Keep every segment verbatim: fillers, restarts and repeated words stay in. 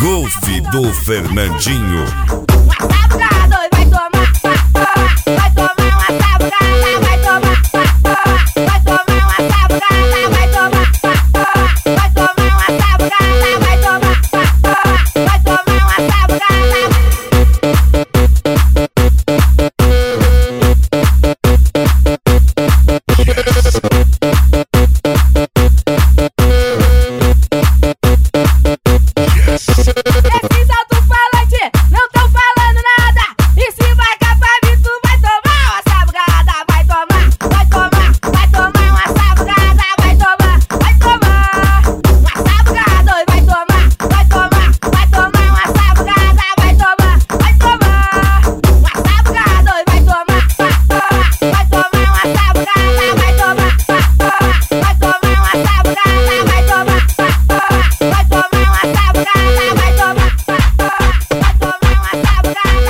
Golfe do Fernandinho. Uma sabucada, vai tomar, vai tomar uma sabucada, vai tomar, vai tomar uma sabucada, vai tomar, vai tomar uma sabucada, vai tomar, vai tomar uma sabucada. Esses alto-falantes não tão falando nada. E se vai capar, tu vai tomar uma sabucada. Vai tomar, vai tomar, vai tomar uma sabucada. Vai tomar, vai tomar uma sabucada. Vai tomar, vai tomar, vai tomar uma sabucada. Vai tomar, vai tomar uma sabucada. Vai tomar, vai tomar uma sabucada. Vai tomar, vai tomar uma sabucada. Vai tomar, vai tomar uma sabucada. Vai tomar, vai tomar uma sabucada.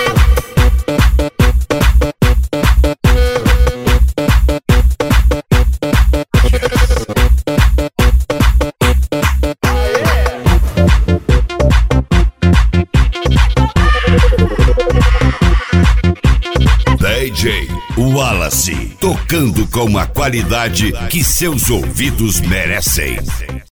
D J Wallace, tocando com a qualidade que seus ouvidos merecem.